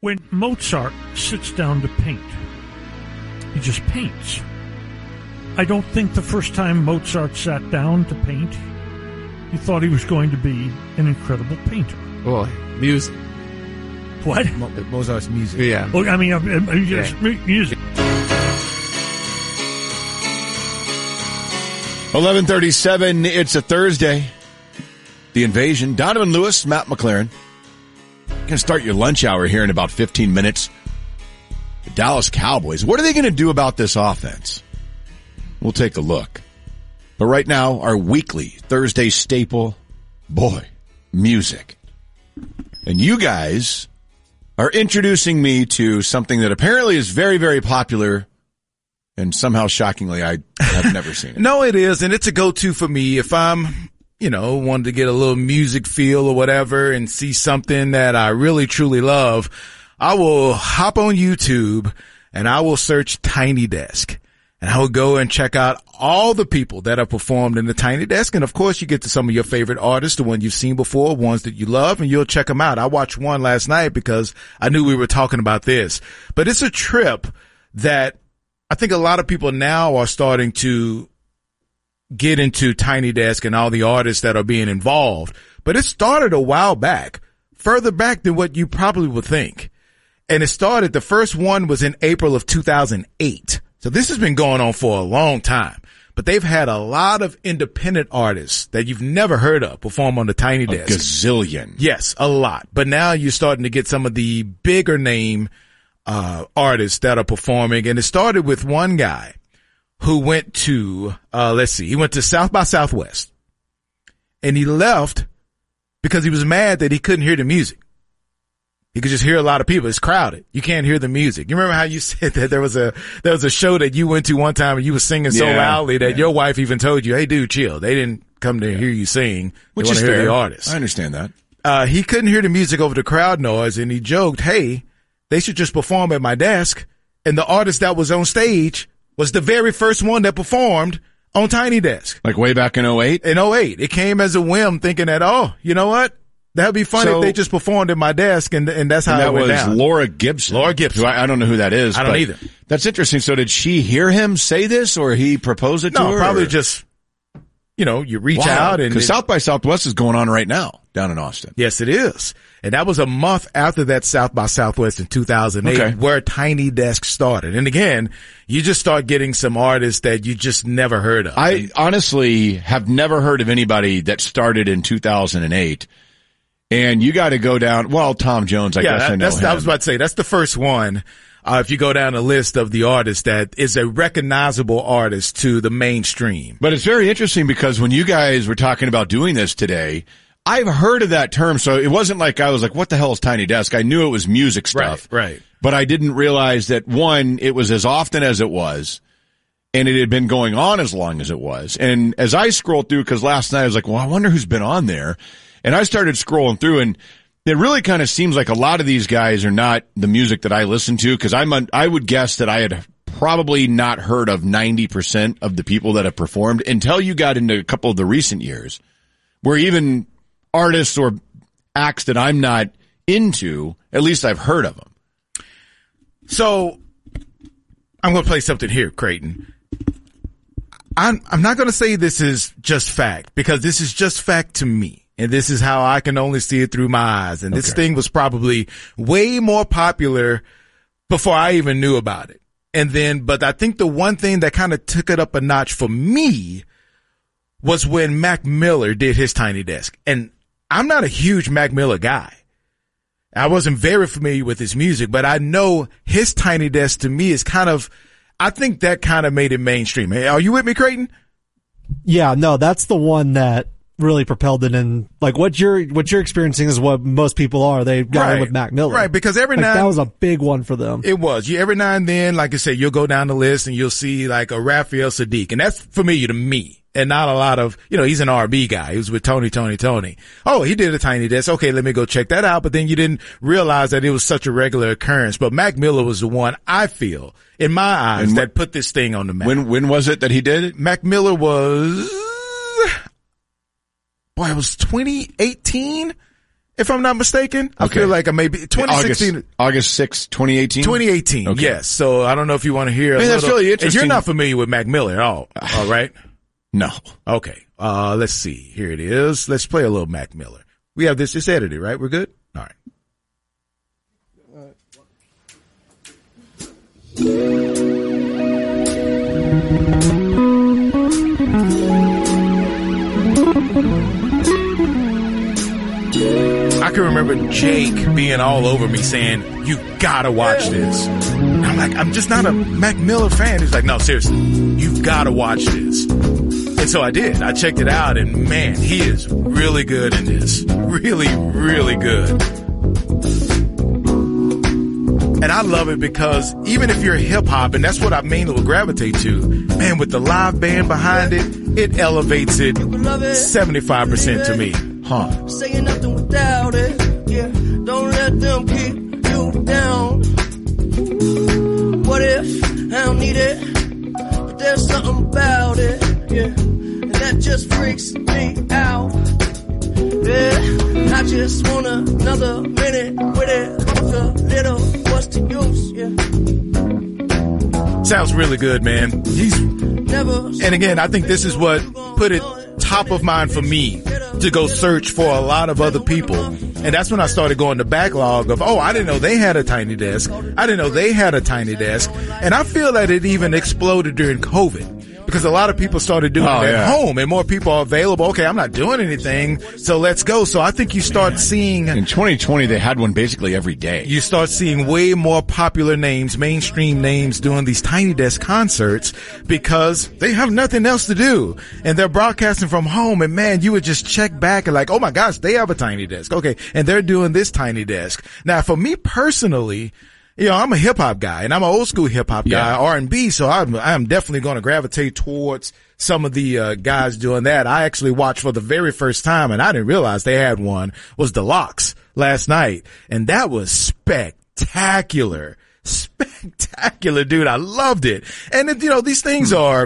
When Mozart sits down to paint, he just paints. I don't think the first time Mozart sat down to paint, he thought he was going to be an incredible painter. Well, music. What? Mozart's music. Yeah. Well, I mean, music. 11:37. It's a Thursday. The Invasion. Donovan Lewis, Matt McLaren. Going to start your lunch hour here in about 15 minutes. The Dallas Cowboys. What are they going to do about this offense? We'll take a look. But right now, our weekly Thursday staple, boy, music. And you guys are introducing me to something that apparently is very, very popular. And somehow, shockingly, I have never seen it. No, it is. And it's a go-to for me. If I'm, wanted to get a little music feel or whatever and see something that I really, truly love, I will hop on YouTube and I will search Tiny Desk. And I will go and check out all the people that have performed in the Tiny Desk. And of course, you get to some of your favorite artists, the ones you've seen before, ones that you love, and you'll check them out. I watched one last night because I knew we were talking about this. But it's a trip that I think a lot of people now are starting to get into Tiny Desk and all the artists that are being involved. But it started a while back, further back than what you probably would think. And it started, the first one was in April of 2008. So this has been going on for a long time. But they've had a lot of independent artists that you've never heard of perform on the Tiny Desk. A gazillion. Yes, a lot. But now you're starting to get some of the bigger name artists that are performing. And it started with one guy who went to, he went to South by Southwest. And he left because he was mad that he couldn't hear the music. You could just hear a lot of people. It's crowded. You can't hear the music. You remember how you said that there was a show that you went to one time and you were singing so loudly that your wife even told you, "Hey, dude, chill. They didn't come to hear you sing. Which they is hear fair. the artist." I understand that. He couldn't hear the music over the crowd noise, and he joked, "Hey, they should just perform at my desk." And the artist that was on stage was the very first one that performed on Tiny Desk. Like way back in 08? In 08. It came as a whim, thinking that, oh, you know what? That'd be funny if they just performed at my desk, and that's how it went down. That was Laura Gibson. Laura Gibson. Who I don't know who that is. I don't either. That's interesting. So did she hear him say this, or he proposed it to her? No, probably just, you reach out. Because South by Southwest is going on right now down in Austin. Yes, it is. And that was a month after that South by Southwest in 2008 where Tiny Desk started. And again, you just start getting some artists that you just never heard of. I honestly have never heard of anybody that started in 2008. And you got to go down. Well, Tom Jones, I guess I know him. I was about to say, that's the first one. If you go down the list of the artists that is a recognizable artist to the mainstream. But it's very interesting because when you guys were talking about doing this today, I've heard of that term. So it wasn't like I was like, what the hell is Tiny Desk? I knew it was music stuff. Right. But I didn't realize that, one, it was as often as it was. And it had been going on as long as it was. And as I scrolled through, because last night I was like, well, I wonder who's been on there. And I started scrolling through, and it really kind of seems like a lot of these guys are not the music that I listen to, because I would guess that I had probably not heard of 90% of the people that have performed until you got into a couple of the recent years, where even artists or acts that I'm not into, at least I've heard of them. So I'm going to play something here, Creighton. I'm not going to say this is just fact, because this is just fact to me. And this is how I can only see it through my eyes. And this thing was probably way more popular before I even knew about it. But I think the one thing that kind of took it up a notch for me was when Mac Miller did his Tiny Desk. And I'm not a huge Mac Miller guy. I wasn't very familiar with his music, but I know his Tiny Desk to me is I think that kind of made it mainstream. Hey, are you with me, Creighton? Yeah, no, that's the one that really propelled it in. Like what you're experiencing is what most people are. They got in with Mac Miller. Right, because that was a big one for them. It was. Every now and then, like I said, you'll go down the list and you'll see like a Raphael Sadiq, and that's familiar to me. And not a lot of, he's an R&B guy. He was with Tony. Oh, he did a Tiny Desk. Okay, let me go check that out. But then you didn't realize that it was such a regular occurrence. But Mac Miller was the one, I feel, in my eyes, that put this thing on the map. When was it that he did it? Mac Miller was, it was 2018. if I'm not mistaken. I feel like maybe 2016. August 6, 2018? 2018, okay. Yes. So I don't know if you want to hear that's really interesting. And you're not familiar with Mac Miller at all right? No. Okay. Let's see. Here it is. Let's play a little Mac Miller. We have this. It's edited, right? We're good? All right. I can remember Jake being all over me saying, you gotta watch this. And I'm like, I'm just not a Mac Miller fan. He's like, no, seriously, you've gotta watch this. And so I did. I checked it out, and man, he is really good in this. Really, really good. And I love it because even if you're hip hop, and that's what I mainly will gravitate to, man, with the live band behind it, it elevates it 75% to me. Huh. Saying nothing without it. Yeah. Don't let them keep you down. What if I don't need it? But there's something about it. Yeah. And that just freaks me out. Yeah. I just want another minute with it. With a little, what's the use? Yeah. Sounds really good, man. And again, I think this is what put it top of mind for me to go search for a lot of other people. And that's when I started going to backlog of, I didn't know they had a Tiny Desk. I didn't know they had a Tiny Desk. And I feel that it even exploded during COVID. Because a lot of people started doing it at home and more people are available. Okay, I'm not doing anything, so let's go. So I think you start seeing... In 2020, they had one basically every day. You start seeing way more popular names, mainstream names doing these Tiny Desk concerts because they have nothing else to do. And they're broadcasting from home, and man, you would just check back and like, oh my gosh, they have a Tiny Desk. Okay, and they're doing this Tiny Desk. Now, for me personally... I'm a hip hop guy and I'm an old school hip hop guy, R&B. So I'm definitely going to gravitate towards some of the, guys doing that. I actually watched for the very first time and I didn't realize they had one was the Lox last night. And that was spectacular, dude. I loved it. And these things are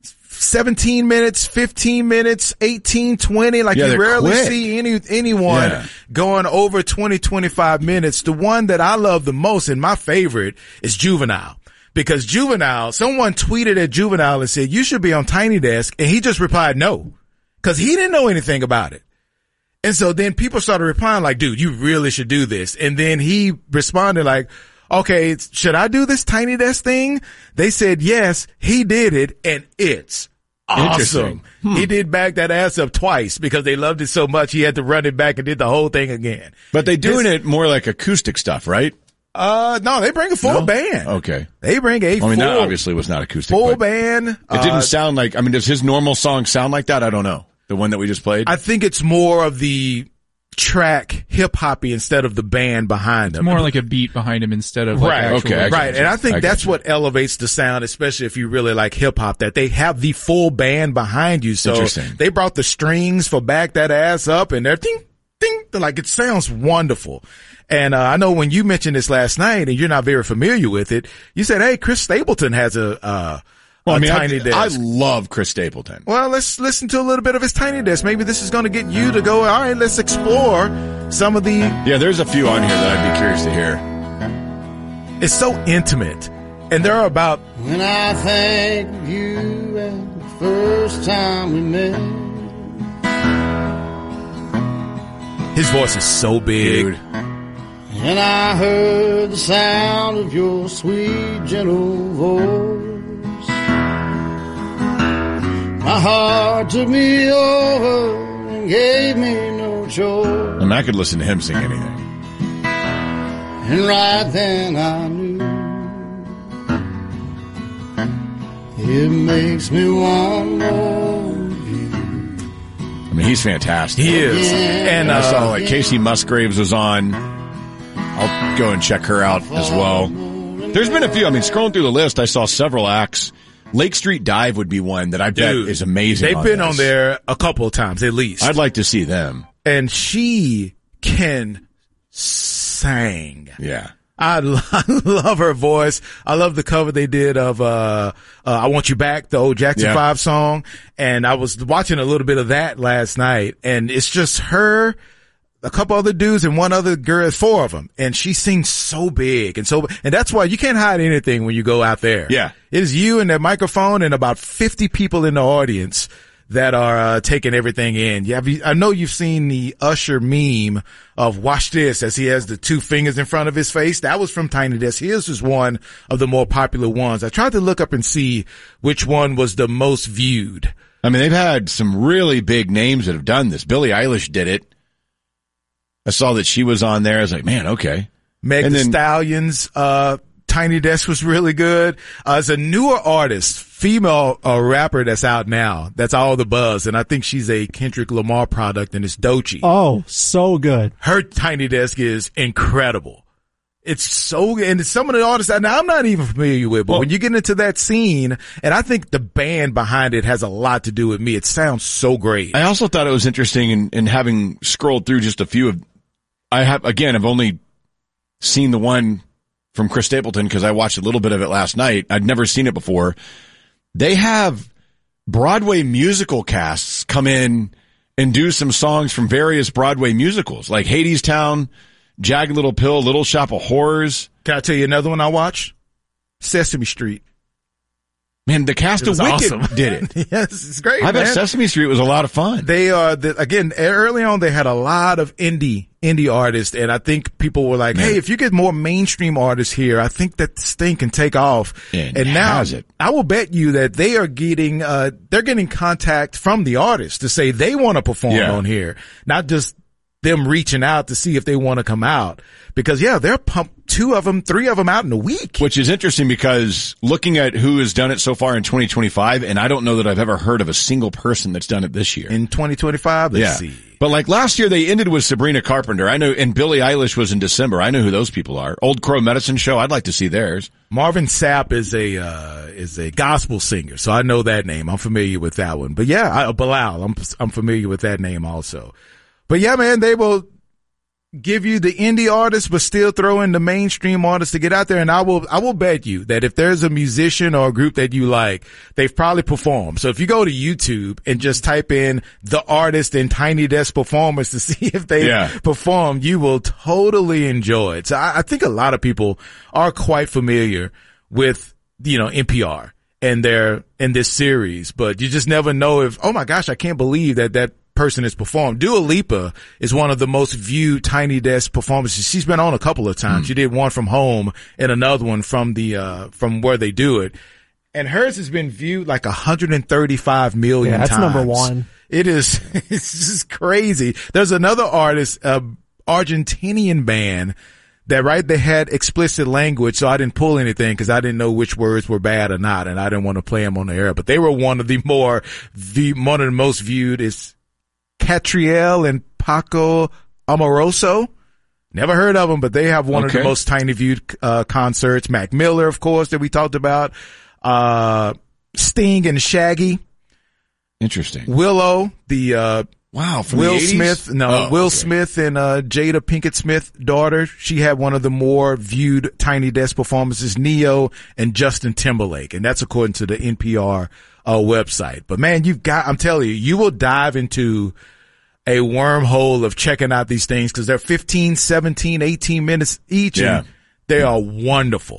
17 minutes, 15 minutes, 18, 20. Like you rarely see anyone going over 20, 25 minutes. The one that I love the most and my favorite is Juvenile. Because Juvenile, someone tweeted at Juvenile and said, you should be on Tiny Desk. And he just replied no. Cause he didn't know anything about it. And so then people started replying like, dude, you really should do this. And then he responded like, okay, should I do this Tiny Desk thing? They said yes, he did it, and it's awesome. He did back that ass up twice because they loved it so much he had to run it back and did the whole thing again. But they doing it more like acoustic stuff, right? No, they bring a full band. Okay. They bring a full. That obviously was not acoustic. Full band. It didn't sound like, does his normal song sound like that? I don't know. The one that we just played? I think it's more of the track hip hoppy instead of the band behind him. It's more like a beat behind him instead of actual. Right. And I think that's what elevates the sound, especially if you really like hip hop, that they have the full band behind you. So they brought the strings for back that ass up and they're ding, ding, like it sounds wonderful. And I know when you mentioned this last night and you're not very familiar with it, you said, hey, Chris Stapleton has a Tiny Desk. I love Chris Stapleton. Well, let's listen to a little bit of his Tiny Desk. Maybe this is going to get you to go, all right, let's explore some of the... Yeah, there's a few on here that I'd be curious to hear. It's so intimate. And there are about... When I think of you and the first time we met. His voice is so big. Dude. And I heard the sound of your sweet, gentle voice. My heart took me over and gave me no choice. And I could listen to him sing anything. And right then I knew it makes me want more of you. He's fantastic. He is. And I saw Casey Musgraves was on. I'll go and check her out as well. There's been a few. Scrolling through the list, I saw several acts. Lake Street Dive would be one that I bet is amazing. They've been on there a couple of times at least. I'd like to see them. And she can sing. Yeah. I love her voice. I love the cover they did of I Want You Back, the old Jackson 5 song. And I was watching a little bit of that last night. And it's just her a couple other dudes and one other girl, 4 of them. And she sings so big and that's why you can't hide anything when you go out there. Yeah. It is you and that microphone and about 50 people in the audience that are taking everything in. Yeah, I know you've seen the Usher meme of watch this as he has the 2 fingers in front of his face. That was from Tiny Desk. His was one of the more popular ones. I tried to look up and see which one was the most viewed. I mean, they've had some really big names that have done this. Billie Eilish did it. I saw that she was on there. I was like, man, okay. Meg Thee Stallion's Tiny Desk was really good. As a newer artist, female rapper that's out now, that's all the buzz, and I think she's a Kendrick Lamar product, and it's Doechii. Oh, so good. Her Tiny Desk is incredible. It's so good. And some of the artists that now I'm not even familiar with, but when you get into that scene, and I think the band behind it has a lot to do with me. It sounds so great. I also thought it was interesting in having scrolled through just a few of, I've only seen the one from Chris Stapleton because I watched a little bit of it last night. I'd never seen it before. They have Broadway musical casts come in and do some songs from various Broadway musicals, like Hadestown, Jagged Little Pill, Little Shop of Horrors. Can I tell you another one I watched? Sesame Street. Man, the cast of Wicked awesome. did it. Yes, it's great, I bet Sesame Street was a lot of fun. They are, again, early on they had a lot of indie artists, and I think people were like, hey, if you get more mainstream artists here, I think that this thing can take off. And now has it. I will bet you that they are getting, they're getting contact from the artists to say they want to perform on here, not just them reaching out to see if they want to come out. Because they're pumped 2 of them, 3 of them out in a week. Which is interesting because looking at who has done it so far in 2025, and I don't know that I've ever heard of a single person that's done it this year. In 2025, let's see. But like last year they ended with Sabrina Carpenter. I know, and Billie Eilish was in December. I know who those people are. Old Crow Medicine Show. I'd like to see theirs. Marvin Sapp is a gospel singer, so I know that name. I'm familiar with that one. But Bilal, I'm familiar with that name also. But yeah, man, they will give you the indie artists, but still throw in the mainstream artists to get out there. And I will bet you that if there's a musician or a group that you like, they've probably performed. So if you go to YouTube and just type in the artist and Tiny Desk performers to see if they performed, you will totally enjoy it. So I think a lot of people are quite familiar with, NPR and in this series, but you just never know if, oh my gosh, I can't believe that person has performed. Dua Lipa is one of the most viewed Tiny Desk performances. She's been on a couple of times. She did one from home and another one from from where they do it. And hers has been viewed like 135 million times. That's number 1. It's just crazy. There's another artist, Argentinian band they had explicit language, so I didn't pull anything because I didn't know which words were bad or not, and I didn't want to play them on the air. But they were one of the most viewed is Catriel and Paco Amoroso. Never heard of them, but they have one of the most tiny viewed concerts. Mac Miller, of course, that we talked about. Sting and Shaggy. Interesting. Willow, from Will the 80s? Smith. No, Will Smith and Jada Pinkett Smith's daughter. She had one of the more viewed Tiny Desk performances. Neo and Justin Timberlake, and that's according to the NPR website. But man, I'm telling you, you will dive into a wormhole of checking out these things because they're 15, 17, 18 minutes each. And they are wonderful.